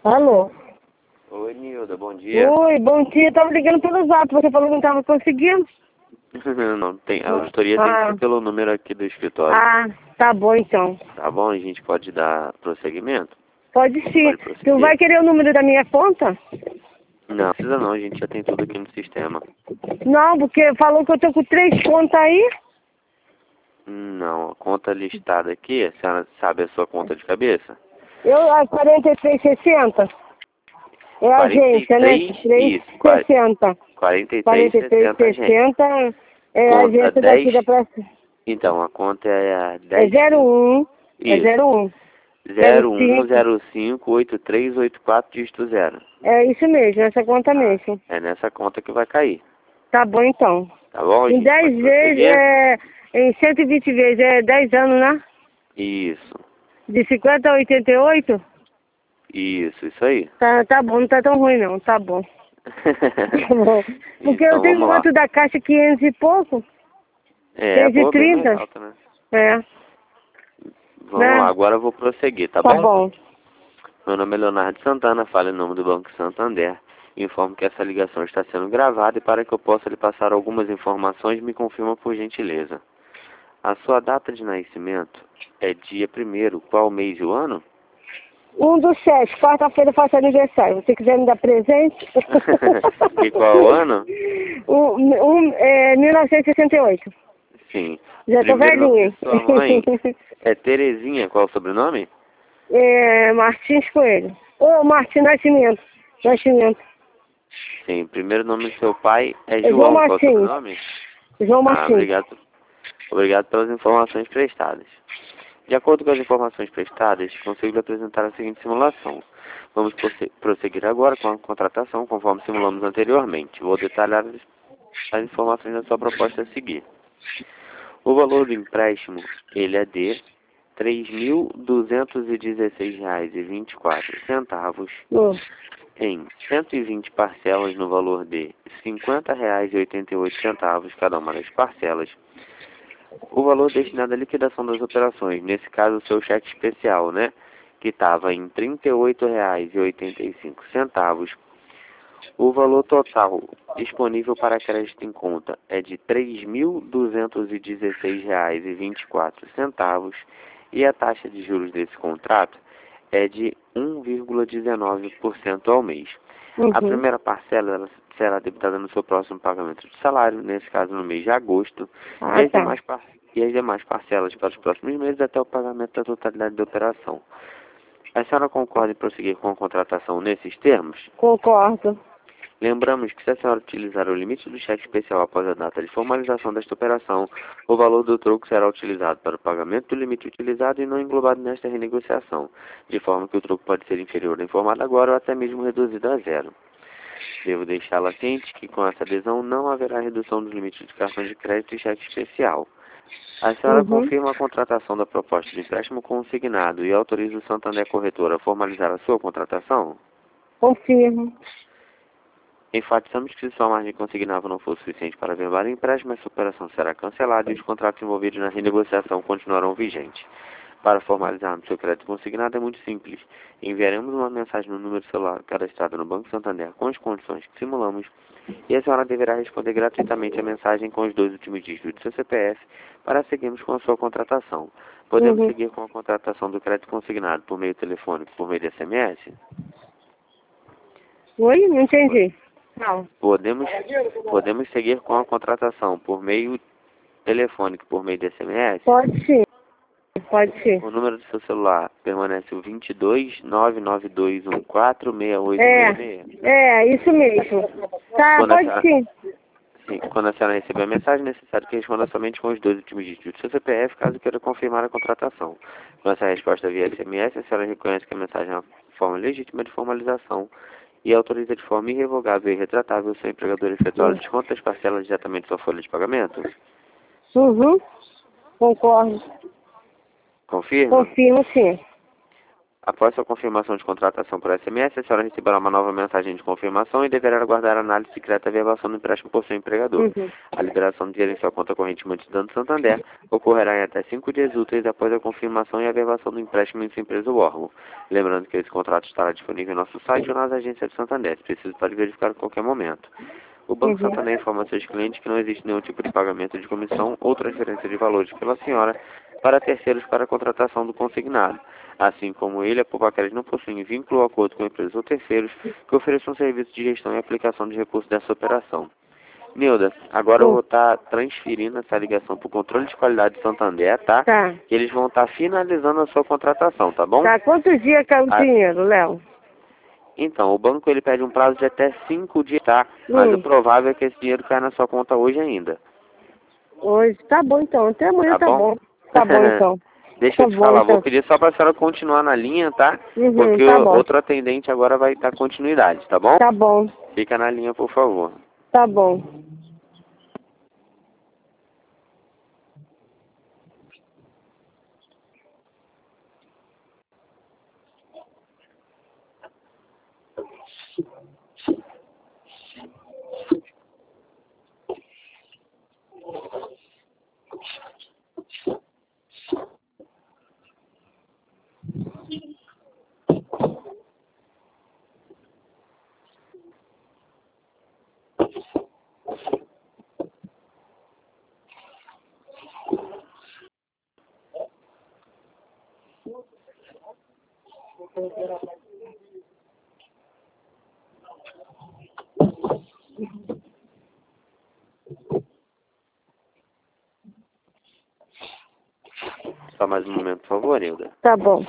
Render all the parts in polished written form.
Alô? Oi, Nilda, bom dia. Oi, bom dia. Tava ligando pelo Zap, você falou que não tava conseguindo. Não, tem, a auditoria tem que ser pelo número aqui do escritório. Ah, tá bom então. Tá bom? A gente pode dar prosseguimento? Pode sim. Pode prosseguir. Tu vai querer o número da minha conta? Não, precisa não, a gente já tem tudo aqui no sistema. Não, porque falou que eu tô com 3 contas aí. Não, a conta listada aqui, a senhora sabe a sua conta de cabeça? A 4360. É a agência, né? 360. 4360 agência. É a Conta agência 10. daqui da praça. Então, a conta é a 10. É 01. Isso. É 01. 01058384 dígito 0. É isso mesmo, essa conta mesmo. É nessa conta que vai cair. Tá bom então. Tá bom? Em 10 vezes, em 120 vezes, é 10 anos, né? Isso. De 50 a 88? Isso aí. Tá bom, não tá tão ruim não, tá bom. Tá bom. Porque Então, eu tenho vamos lá. quanto da caixa 500 e pouco? É, boa, bem mais 530? alta, né? É. Vamos lá, agora eu vou prosseguir, tá Tá bom? bom. Meu nome é Leonardo Santana, falo em nome do Banco Santander. Informo que essa ligação está sendo gravada e para que eu possa lhe passar algumas informações, me confirma por gentileza. A sua data de nascimento é dia 1º, qual mês e o ano? 1/7, quarta-feira eu faço aniversário. Se quiser me dar presente. E qual o ano? 1968. Sim. Já tô Primeiro nome velhinha. de sua mãe é Terezinha, qual o sobrenome? Martins Coelho. Martins Nascimento. Sim, primeiro nome do seu pai é João João, qual o Martins. sobrenome? João Martins. Obrigado pelas informações prestadas. De acordo com as informações prestadas, consigo lhe apresentar a seguinte simulação. Vamos prosseguir agora com a contratação, conforme simulamos anteriormente. Vou detalhar as informações da sua proposta a seguir. O valor do empréstimo, ele é de R$ 3.216,24 em 120 parcelas no valor de R$ 50,88 cada uma das parcelas. O valor destinado à liquidação das operações, nesse caso o seu cheque especial, né? Que estava em R$ 38,85. O valor total disponível para crédito em conta é de R$ 3.216,24 e a taxa de juros desse contrato é de 1,19% ao mês. A primeira parcela ela será debitada no seu próximo pagamento de salário, nesse caso no mês de agosto, e as demais parcelas para os próximos meses até o pagamento da totalidade da operação. A senhora concorda em prosseguir com a contratação nesses termos? Concordo. Lembramos que se a senhora utilizar o limite do cheque especial após a data de formalização desta operação, o valor do troco será utilizado para o pagamento do limite utilizado e não englobado nesta renegociação, de forma que o troco pode ser inferior ao informado agora ou até mesmo reduzido a zero. Devo deixá-la ciente que com essa adesão não haverá redução dos limites de cartões de crédito e cheque especial. A senhora confirma a contratação da proposta de empréstimo consignado e autoriza o Santander Corretora a formalizar a sua contratação? Confirmo. Enfatizamos que se sua margem consignável não for suficiente para averbar o empréstimo, essa operação será cancelada e os contratos envolvidos na renegociação continuarão vigentes. Para formalizarmos seu crédito consignado é muito simples. Enviaremos uma mensagem no número celular cadastrado no Banco Santander com as condições que simulamos e a senhora deverá responder gratuitamente a mensagem com os 2 últimos dígitos do seu CPF para seguirmos com a sua contratação. Podemos seguir com a contratação do crédito consignado por meio telefônico, por meio de SMS? Oi? Não entendi. Não. Podemos seguir com a contratação por meio telefônico, por meio de SMS? Pode sim. Pode sim. O número do seu celular permanece o 22 992146866? Isso mesmo. Tá, pode sim. Sim, quando a senhora receber a mensagem, é necessário que responda somente com os 2 últimos dígitos do seu CPF, caso queira confirmar a contratação. Com essa resposta via SMS, a senhora reconhece que a mensagem é uma forma legítima de formalização e autoriza de forma irrevogável e retratável o seu empregador efetuar o desconto das parcelas diretamente da sua folha de pagamento? Concordo. Confirma? Confirmo sim. Após sua confirmação de contratação por SMS, a senhora receberá uma nova mensagem de confirmação e deverá aguardar a análise secreta e verbação do empréstimo por seu empregador. A liberação do dinheiro em sua conta corrente mantida no Santander ocorrerá em até 5 dias úteis após a confirmação e a verbação do empréstimo em sua empresa ou órgão. Lembrando que esse contrato estará disponível em nosso site ou nas agências do Santander. Se preciso, pode verificar a qualquer momento. O Banco Santander informa seus clientes que não existe nenhum tipo de pagamento de comissão ou transferência de valores pela senhora para terceiros para a contratação do consignado. Assim como ele, a Poupa-Crédito não possui vínculo ou acordo com empresas ou terceiros que ofereçam serviços de gestão e aplicação de recursos dessa operação. Nilda, agora eu vou estar transferindo essa ligação para o controle de qualidade de Santander, tá? Tá. E eles vão estar finalizando a sua contratação, tá bom? Tá, quantos dias cai o dinheiro, Léo? Então, o banco ele pede um prazo de até 5 dias, tá? Mas o provável é que esse dinheiro caia na sua conta hoje ainda. Hoje, tá bom então, até amanhã Tá tá bom? bom. Tá bom então. Deixa eu te falar, vou pedir só para a senhora continuar na linha, tá? Porque tá bom. outro atendente agora vai dar continuidade, tá bom? Tá bom, Fica na linha, por favor. tá bom. Só mais um momento, por favor, Nilda. Tá bom.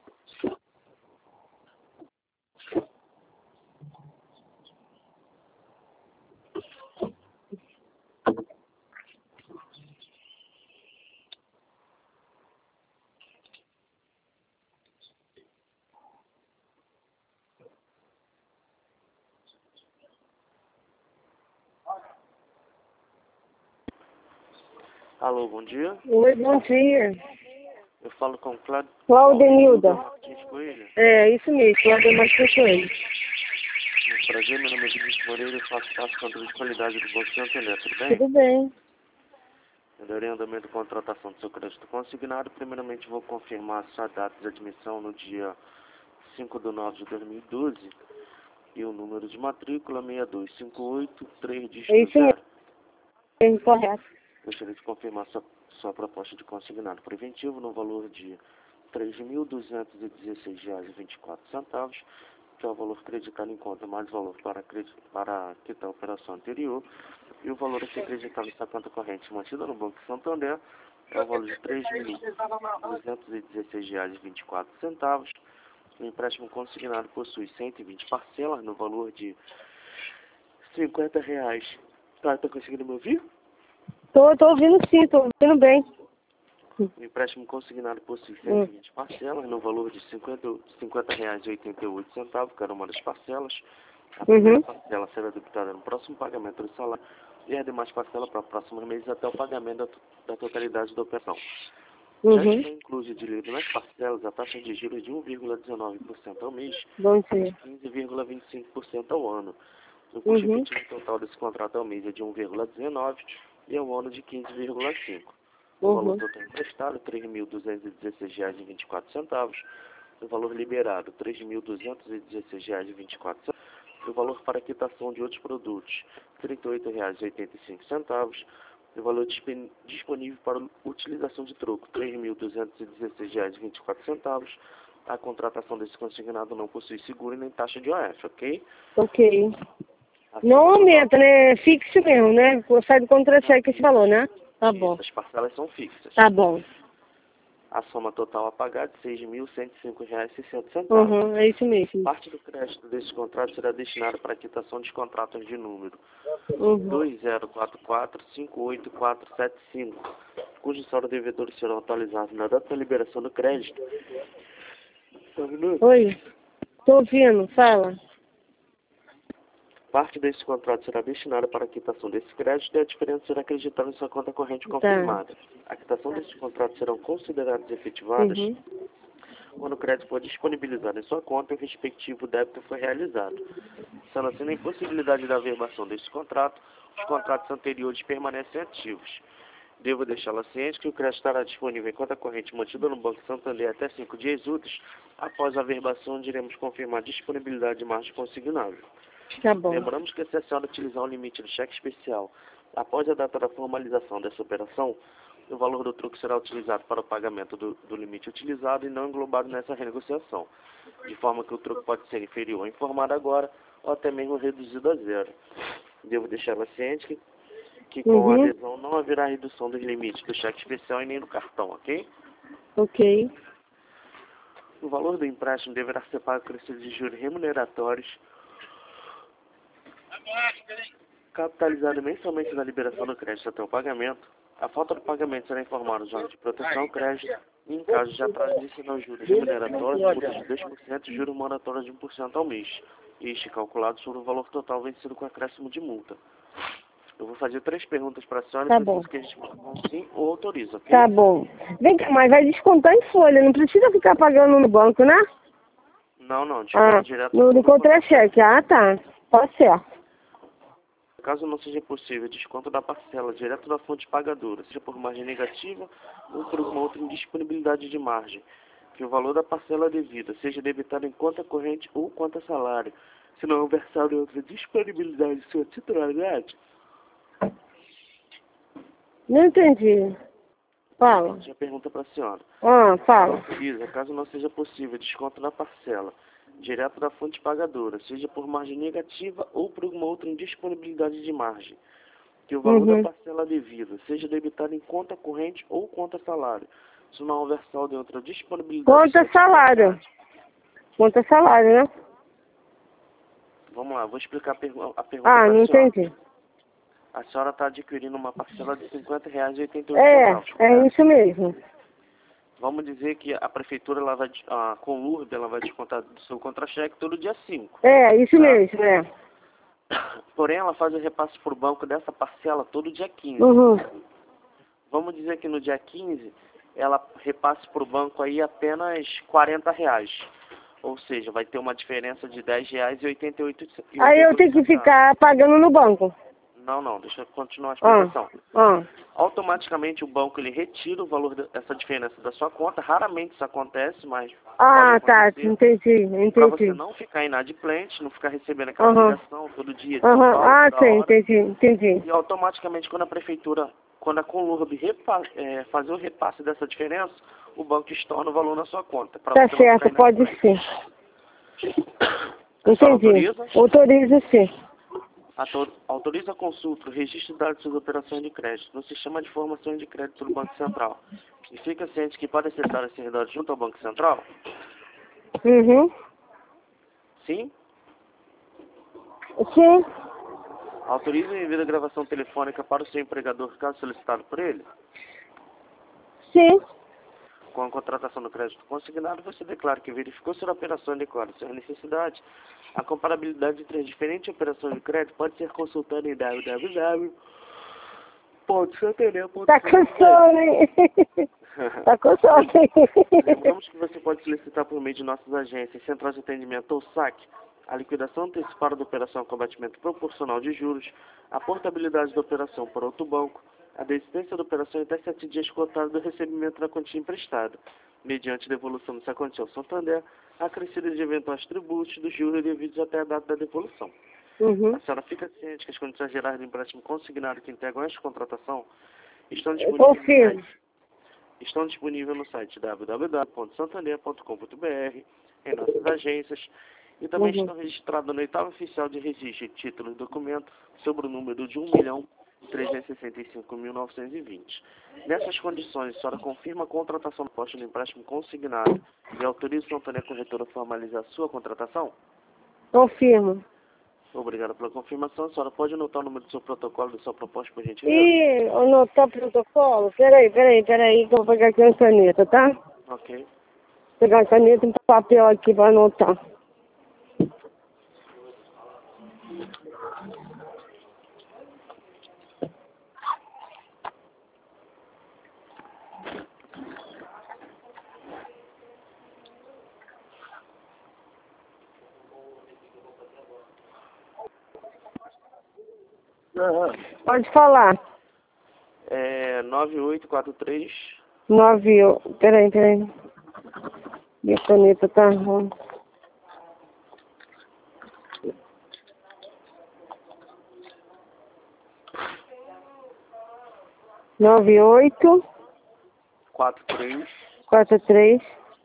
Alô, bom dia. Oi, bom dia. Eu falo com o Claudenilda. Martins Coelho. É, isso mesmo, Cláudia Martins Coelho. Muito prazer, meu nome é Vinícius Moreira e faço parte do controle de qualidade do Banco Santander, tudo bem? Tudo bem. Melhorei o andamento de contratação do seu crédito consignado. Primeiramente, vou confirmar a sua data de admissão no dia 5/9/2012 e o número de matrícula 62583 dígito É isso 0. mesmo, correto. Gostaria de confirmar sua proposta de consignado preventivo no valor de R$ 3.216,24, que é o valor creditado em conta mais valor para quitar a operação anterior, e o valor a ser creditado nessa conta corrente mantida no Banco Santander é o valor de R$ 3.216,24. O empréstimo consignado possui 120 parcelas no valor de R$ 50. Tá conseguindo me ouvir? Tô ouvindo sim, tô ouvindo bem. O empréstimo consignado possui 120 parcelas no valor de R$ 50,88, cada uma das parcelas. A primeira parcela será debitada no próximo pagamento do salário e as demais parcelas para próximos meses até o pagamento da totalidade da operação. Já está incluso de livre nas parcelas a taxa de juros de 1,19% ao mês Bom e dia. 15,25% ao ano. O custo efetivo total desse contrato ao mês é de 1,19% e ao ano de 15,5%. O valor total emprestado R$ 3.216,24. O valor liberado R$ 3.216,24. O valor para quitação de outros produtos R$ 38,85. O valor disponível para utilização de troco R$ 3.216,24. A contratação desse consignado não possui seguro nem taxa de OF, ok? Ok. Não aumenta, né? É fixo mesmo, né? Sai do contra-cheque esse valor, né? Tá bom. As parcelas são fixas. Tá bom. A soma total a pagar de R$ 6.105,60. É isso mesmo. Parte do crédito desse contrato será destinada para a quitação dos contratos de número 2044-58475, cujo saldo devedor será atualizado na data da liberação do crédito. Só um minuto. Oi, tô ouvindo, fala. Parte desse contrato será destinada para a quitação desse crédito e a diferença será acreditada em sua conta corrente confirmada. A quitação desses contratos serão consideradas efetivadas quando o crédito for disponibilizado em sua conta e o respectivo débito foi realizado. Sendo assim, na impossibilidade da averbação deste contrato, os contratos anteriores permanecem ativos. Devo deixá-la ciente que o crédito estará disponível em conta corrente mantida no Banco Santander até 5 dias úteis. Após a averbação, onde iremos confirmar a disponibilidade de margem consignável. Tá bom. Lembramos que se a senhora utilizar o limite do cheque especial após a data da formalização dessa operação, o valor do truque será utilizado para o pagamento do limite utilizado e não englobado nessa renegociação, de forma que o truque pode ser inferior ao informado agora ou até mesmo reduzido a zero. Devo deixá-la ciente que com a adesão não haverá redução dos limites do cheque especial e nem do cartão, ok? Ok. O valor do empréstimo deverá ser pago por esses de juros remuneratórios, capitalizado mensalmente na liberação do crédito até o pagamento. A falta do pagamento será informada aos órgãos de proteção ao crédito e, em caso de atraso, ensinam os juros remuneratórios, multa de 2% e juros moratórios de 1% ao mês. Este calculado sobre o valor total vencido com acréscimo de multa. Eu vou fazer 3 perguntas para a senhora Tá e preciso bom. que a gente responda sim ou autoriza, ok? Tá bom. Vem cá, mas vai descontar em folha, não precisa ficar pagando no banco, né? Não, desconto direto No sobre o contra-cheque. Ah, tá. Pode ser. Caso não seja possível, desconto da parcela direto da fonte pagadora, seja por margem negativa ou por uma outra indisponibilidade de margem, que o valor da parcela devida seja debitado em conta corrente ou conta salário, se não houver saldo em outra disponibilidade de sua titularidade. Não entendi. Fala. Já pergunta para a senhora. Fala. Autoriza, caso não seja possível, desconto na parcela direto da fonte pagadora, seja por margem negativa ou por alguma outra indisponibilidade de margem, que o valor da parcela devida seja debitado em conta corrente ou conta salário, se não houver saldo em outra disponibilidade. Conta salário. Conta salário, né? Vamos lá, vou explicar a pergunta Ah, para a não senhora. entendi. A senhora está adquirindo uma parcela de R$50,88. É isso mesmo. Vamos dizer que a prefeitura, ela vai, a Conlurb, ela vai descontar do seu contra-cheque todo dia 5. É, isso Tá? mesmo, é. Porém, ela faz o repasse por banco dessa parcela todo dia 15. Vamos dizer que no dia 15, ela repasse por banco aí apenas R$40. Ou seja, vai ter uma diferença de R$10,88. Aí eu tenho que ficar pagando no banco. Não, deixa eu continuar a explicação. Automaticamente o banco ele retira o valor dessa diferença da sua conta. Raramente isso acontece, mas pode Tá, acontecer. entendi. Para você não ficar inadimplente, não ficar recebendo aquela ligação todo dia, toda hora. Entendi. E automaticamente quando a prefeitura, quando a Conlurb fazer o repasse dessa diferença, o banco estorna o valor na sua conta. Tá certo, pode ser. Entendi. Autoriza sim. Autoriza a consulta, o registro de dados de suas operações de crédito no sistema de informações de crédito do Banco Central. E fica ciente que pode acessar esses dados junto ao Banco Central? Sim? Sim. Autoriza e envia a gravação telefônica para o seu empregador, caso solicitado por ele? Sim. Com a contratação do crédito consignado, você declara que verificou sua operação e declara sua necessidade. A comparabilidade entre as diferentes operações de crédito pode ser consultada em www.santander.com. Tá com sono, hein? Tá com sono. Lembramos que você pode solicitar por meio de nossas agências, centrais de atendimento ou SAC, a liquidação antecipada da operação com abatimento proporcional de juros, a portabilidade da operação para outro banco, a desistência da operação em até 7 dias cotados do recebimento da quantia emprestada, mediante devolução dessa quantia ao Santander, a acrescida de eventuais tributos dos juros devidos até a data da devolução. A senhora fica ciente que as condições gerais do empréstimo consignado que integram esta contratação estão disponíveis no site www.santander.com.br, em nossas agências, e também estão registrados no oitavo oficial de registro de títulos e documentos sobre o número de 1.365.920. Nessas condições, a senhora confirma a contratação posta no empréstimo consignado e autoriza o Santander Corretora a formalizar a sua contratação? Confirmo. Obrigado pela confirmação. A senhora pode anotar o número do seu protocolo, da sua proposta, por gentileza? Anotar o protocolo? Peraí, que eu vou pegar aqui uma caneta, tá? Ok. Vou pegar uma caneta e um papel aqui para anotar. Pode falar. É 9843. Peraí. Minha caneta tá ruim. 98 43 43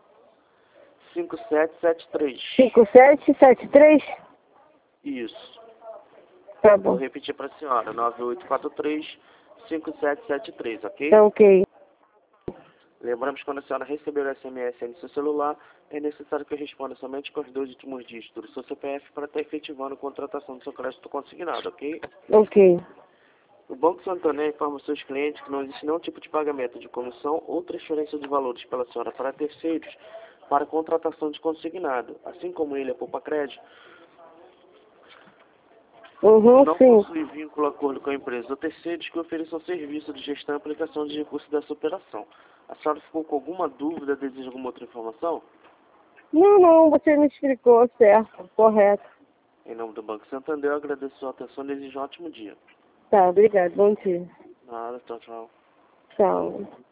5773. 5773. Isso. Tá Vou bom. repetir para a senhora. 9843 5773, ok? Tá ok. Lembramos que quando a senhora receber o SMS aí no seu celular, é necessário que eu responda somente com os 2 últimos dígitos do seu CPF para estar efetivando a contratação do seu crédito consignado, ok? Ok. O Banco Santander informa aos seus clientes que não existe nenhum tipo de pagamento de comissão ou transferência de valores pela senhora para terceiros para contratação de consignado, assim como ele é poupa crédito. Não Sim. possui vínculo acordo com a empresa ou terceiros que ofereçam serviço de gestão e aplicação de recursos dessa operação. A senhora ficou com alguma dúvida, deseja alguma outra informação? Não, você me explicou certo, correto. Em nome do Banco Santander, eu agradeço a sua atenção e desejo um ótimo dia. Tá, obrigado. Bom dia. Nada, tchau, tchau. Tchau.